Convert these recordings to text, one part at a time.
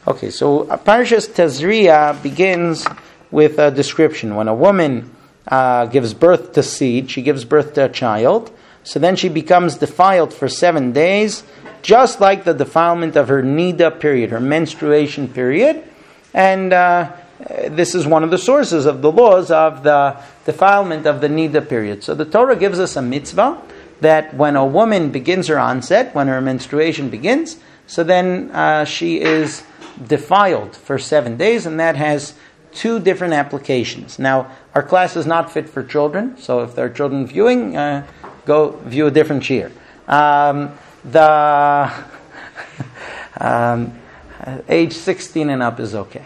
Okay, so Parshas Tazria begins with a description. When a woman gives birth to seed, she gives birth to a child, so then she becomes defiled for 7 days, just like the defilement of her nida period, her menstruation period. And this is one of the sources of the laws of the defilement of the nida period. So the Torah gives us a mitzvah that when a woman begins her onset, when her menstruation begins, so then she is defiled for 7 days, and that has two different applications. Now, our class is not fit for children, so if there are children viewing, go view a different shiur. Age 16 and up is okay.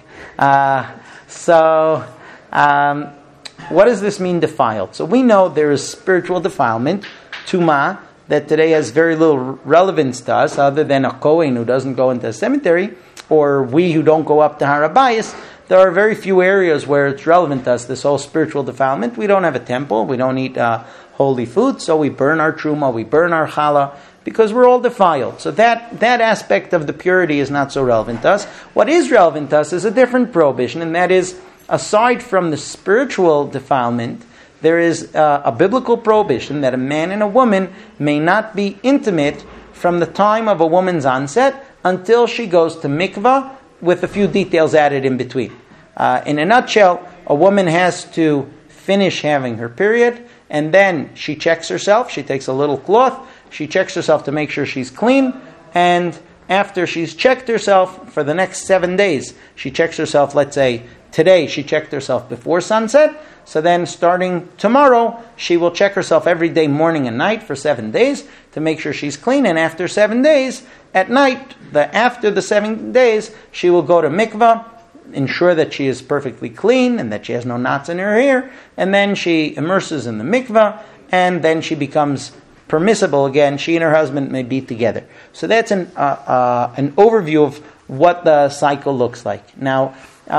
What does this mean, defiled? So we know there is spiritual defilement, tumah, that today has very little relevance to us, other than a Kohen who doesn't go into a cemetery, or we who don't go up to Har HaBayis. There are very few areas where it's relevant to us, this whole spiritual defilement. We don't have a temple, we don't eat holy food, so we burn our truma, we burn our challah, because we're all defiled. So that aspect of the purity is not so relevant to us. What is relevant to us is a different prohibition, and that is, aside from the spiritual defilement, there is a biblical prohibition that a man and a woman may not be intimate from the time of a woman's onset until she goes to mikvah, with a few details added in between. In a nutshell, a woman has to finish having her period, and then she checks herself. She takes a little cloth, she checks herself to make sure she's clean, and after she's checked herself for the next 7 days, she checks herself, let's say today she checked herself before sunset, so then starting tomorrow, she will check herself every day, morning and night, for 7 days to make sure she's clean. And after 7 days, at night, after the 7 days, she will go to mikvah, ensure that she is perfectly clean and that she has no knots in her hair. And then she immerses in the mikvah, and then she becomes permissible again. She and her husband may be together. So that's an overview of what the cycle looks like. Now,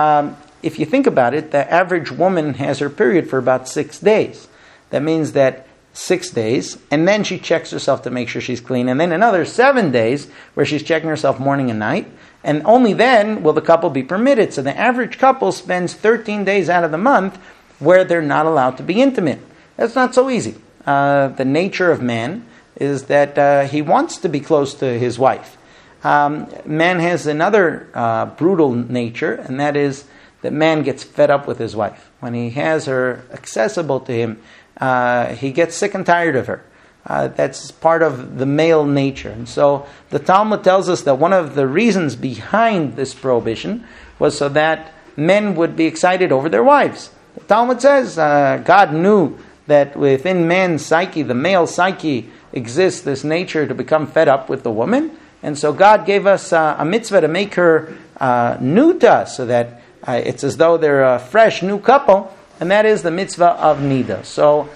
if you think about it, the average woman has her period for about 6 days. That means that 6 days, and then she checks herself to make sure she's clean, and then another 7 days where she's checking herself morning and night, and only then will the couple be permitted. So the average couple spends 13 days out of the month where they're not allowed to be intimate. That's not so easy. The nature of man is that he wants to be close to his wife. Man has another brutal nature, and that is that man gets fed up with his wife. When he has her accessible to him, he gets sick and tired of her. That's part of the male nature. And so the Talmud tells us that one of the reasons behind this prohibition was so that men would be excited over their wives. The Talmud says God knew that within man's psyche, the male psyche, exists this nature to become fed up with the woman. And so God gave us a mitzvah to make her new to us, so that it's as though they're a fresh, new couple, and that is the mitzvah of nida. So,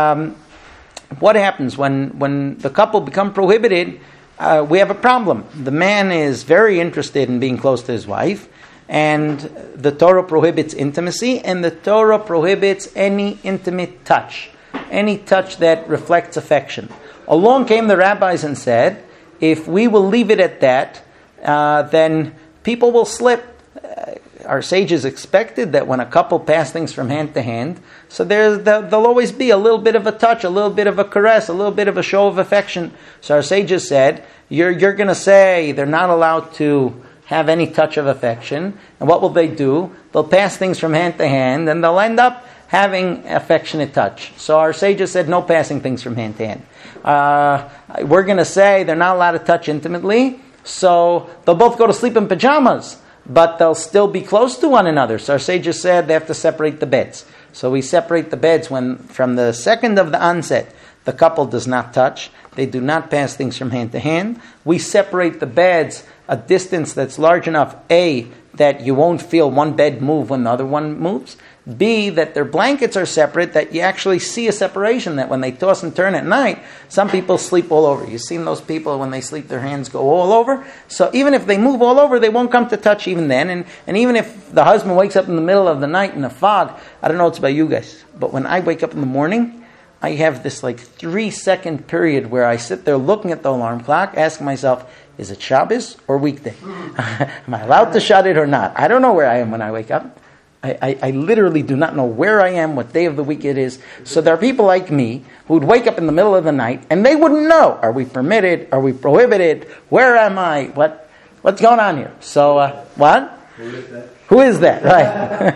what happens when the couple become prohibited? We have a problem. The man is very interested in being close to his wife, and the Torah prohibits intimacy, and the Torah prohibits any intimate touch, any touch that reflects affection. Along came the rabbis and said, if we will leave it at that, then people will slip. Our sages expected that when a couple pass things from hand to hand, so there'll always be a little bit of a touch, a little bit of a caress, a little bit of a show of affection. So our sages said, you're going to say they're not allowed to have any touch of affection, and what will they do? They'll pass things from hand to hand, and they'll end up having affectionate touch. So our sages said no passing things from hand to hand. We're going to say they're not allowed to touch intimately, so they'll both go to sleep in pajamas, but they'll still be close to one another. So our sages said they have to separate the beds. So we separate the beds when, from the second of the onset, the couple does not touch. They do not pass things from hand to hand. We separate the beds a distance that's large enough, A, that you won't feel one bed move when the other one moves. B, that their blankets are separate, that you actually see a separation, that when they toss and turn at night, some people sleep all over. You've seen those people, when they sleep, their hands go all over. So even if they move all over, they won't come to touch even then. And even if the husband wakes up in the middle of the night in a fog, I don't know what's about you guys, but when I wake up in the morning, I have this 3-second period where I sit there looking at the alarm clock, asking myself, is it Shabbos or weekday? Am I allowed to shut it or not? I don't know where I am when I wake up. I literally do not know where I am, what day of the week it is. So there are people like me who would wake up in the middle of the night and they wouldn't know. Are we permitted? Are we prohibited? Where am I? What's going on here? So, what? Who is that? Who is that? Right.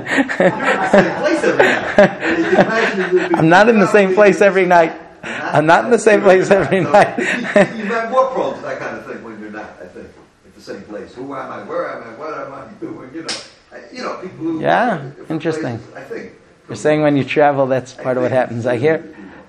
I'm not in the same place every night. I'm not in the same place every night. You have more prone to that kind of thing when you're not, I think, at the same place. Who am I? Where am I? What am I doing? People who... Yeah, interesting. Places, I think. You're saying when you travel, that's part of what happens, I hear.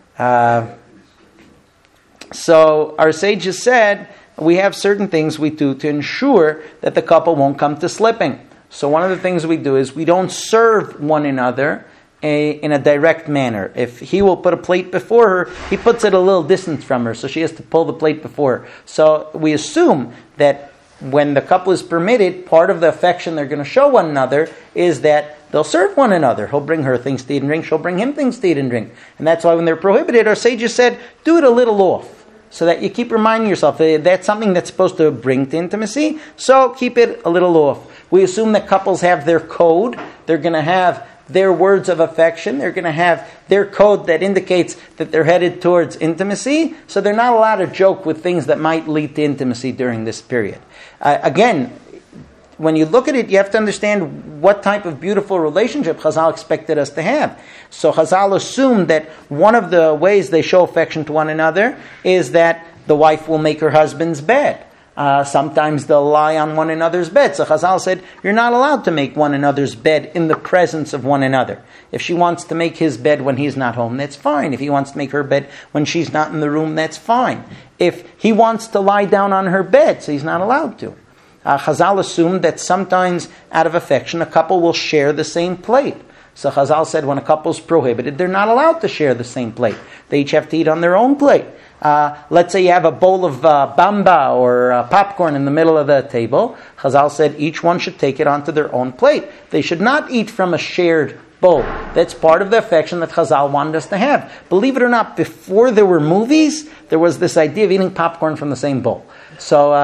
So our sages said, we have certain things we do to ensure that the couple won't come to slipping. So one of the things we do is we don't serve one another in a direct manner. If he will put a plate before her, he puts it a little distance from her, so she has to pull the plate before her. So we assume that when the couple is permitted, part of the affection they're going to show one another is that they'll serve one another. He'll bring her things to eat and drink, she'll bring him things to eat and drink. And that's why when they're prohibited, our sages said, do it a little off, so that you keep reminding yourself that's something that's supposed to bring to intimacy, so keep it a little off. We assume that couples have their code. They're going to have their words of affection. They're going to have their code that indicates that they're headed towards intimacy. So they're not allowed to joke with things that might lead to intimacy during this period. Again, when you look at it, you have to understand what type of beautiful relationship Chazal expected us to have. So Chazal assumed that one of the ways they show affection to one another is that the wife will make her husband's bed. Sometimes they'll lie on one another's bed. So Chazal said, you're not allowed to make one another's bed in the presence of one another. If she wants to make his bed when he's not home, that's fine. If he wants to make her bed when she's not in the room, that's fine. If he wants to lie down on her bed, so he's not allowed to. Chazal assumed that sometimes out of affection, a couple will share the same plate. So Chazal said when a couple's prohibited, they're not allowed to share the same plate. They each have to eat on their own plate. Let's say you have a bowl of bamba or popcorn in the middle of the table. Chazal said each one should take it onto their own plate. They should not eat from a shared bowl. That's part of the affection that Chazal wanted us to have. Believe it or not, before there were movies, there was this idea of eating popcorn from the same bowl. So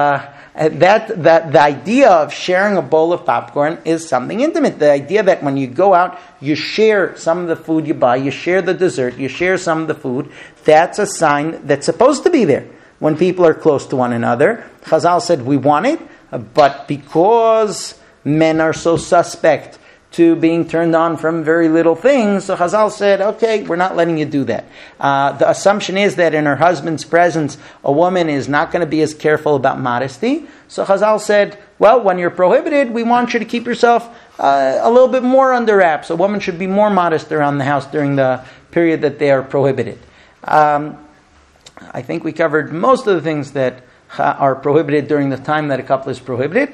the idea of sharing a bowl of popcorn is something intimate. The idea that when you go out, you share some of the food you buy, you share the dessert, you share some of the food, that's a sign that's supposed to be there when people are close to one another. Chazal said we want it, but because men are so suspect to being turned on from very little things, so Chazal said, okay, we're not letting you do that. The assumption is that in her husband's presence, a woman is not going to be as careful about modesty. So Chazal said, well, when you're prohibited, we want you to keep yourself a little bit more under wraps. A woman should be more modest around the house during the period that they are prohibited. I think we covered most of the things that are prohibited during the time that a couple is prohibited.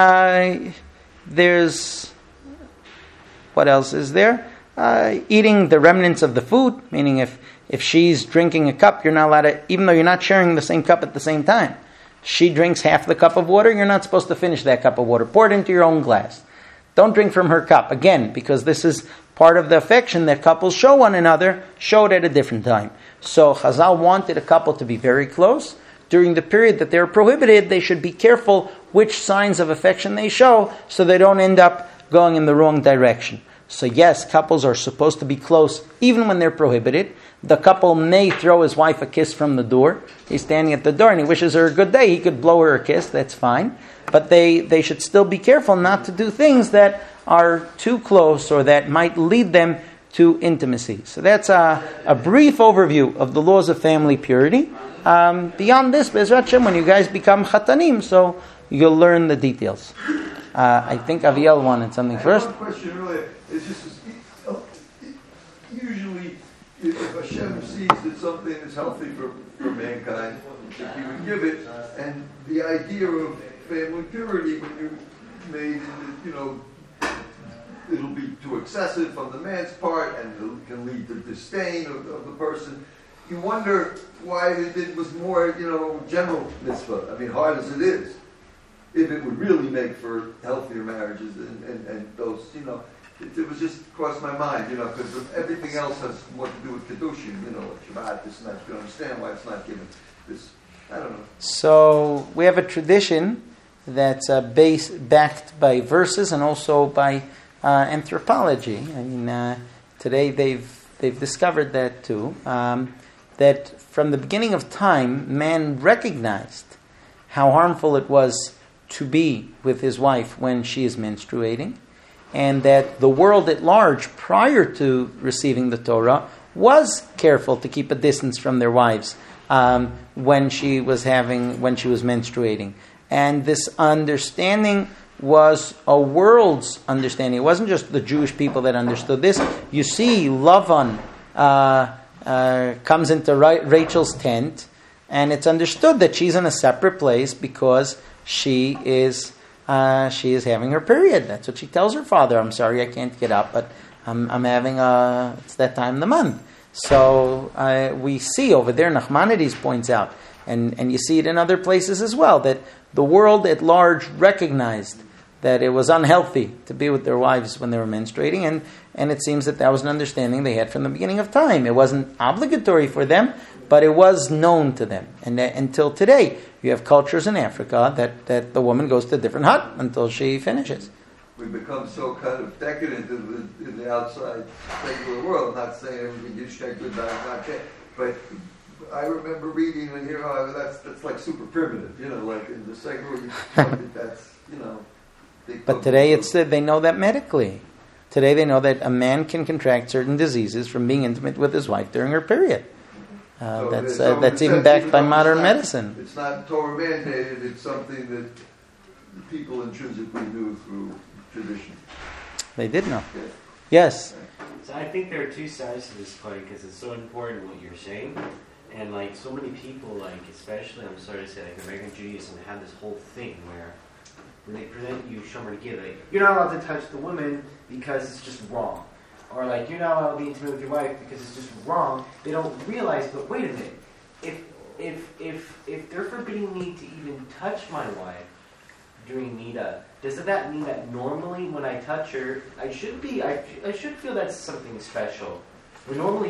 There's... What else is there? Eating the remnants of the food, meaning if she's drinking a cup, you're not allowed to, even though you're not sharing the same cup at the same time. She drinks half the cup of water, you're not supposed to finish that cup of water. Pour it into your own glass. Don't drink from her cup. Again, because this is part of the affection that couples show one another, show it at a different time. So Chazal wanted a couple to be very close. During the period that they're prohibited, they should be careful which signs of affection they show so they don't end up going in the wrong direction. So yes, couples are supposed to be close even when they're prohibited. The couple may throw his wife a kiss from the door. He's standing at the door and he wishes her a good day. He could blow her a kiss, that's fine. But they should still be careful not to do things that are too close or that might lead them to intimacy. So that's a brief overview of the laws of family purity. Beyond this, Be'ezrat Hashem, when you guys become chatanim, so you'll learn the details. I think Aviel wanted something first. One question earlier is just usually if Hashem sees that something is healthy for mankind, that He would give it, and the idea of family purity when you made it'll be too excessive on the man's part and it can lead to disdain of the person. You wonder why it was more general mitzvah. I mean, hard as it is. If it would really make for healthier marriages and those, it was just crossed my mind, because everything else has more to do with Kedushin, Shabbat, this and that. You can understand why it's not given this, I don't know. So we have a tradition that's backed by verses and also by anthropology. I mean, today they've discovered that too, that from the beginning of time, man recognized how harmful it was to be with his wife when she is menstruating, and that the world at large, prior to receiving the Torah, was careful to keep a distance from their wives when she was menstruating. And this understanding was a world's understanding. It wasn't just the Jewish people that understood this. You see, Lavan comes into Rachel's tent, and it's understood that she's in a separate place because she is having her period. That's what she tells her father. I'm sorry, I can't get up, but I'm having it's that time of the month. So we see over there, Nachmanides points out, and you see it in other places as well, that the world at large recognized that it was unhealthy to be with their wives when they were menstruating, and it seems that was an understanding they had from the beginning of time. It wasn't obligatory for them, but it was known to them. And until today, you have cultures in Africa that the woman goes to a different hut until she finishes. We become so kind of decadent in the outside secular world. I'm not saying everything you check good, not that, but I remember reading and hearing, that's like super primitive, like in the secular, that's, But today they know that medically. Today they know that a man can contract certain diseases from being intimate with his wife during her period. That's even backed by modern medicine. It's not Torah mandated, it's something that people intrinsically knew through tradition. They did know. Yeah. Yes. So I think there are two sides to this coin because it's so important what you're saying. And like so many people, especially, I'm sorry to say, American Judaism have this whole thing where when they present you Shomer Gid, you're not allowed to touch the woman because it's just wrong. Or you're not allowed to be intimate with your wife because it's just wrong. They don't realize, but wait a minute. If they're forbidding me to even touch my wife during Nida, does that mean that normally when I touch her, I should feel that's something special? When normally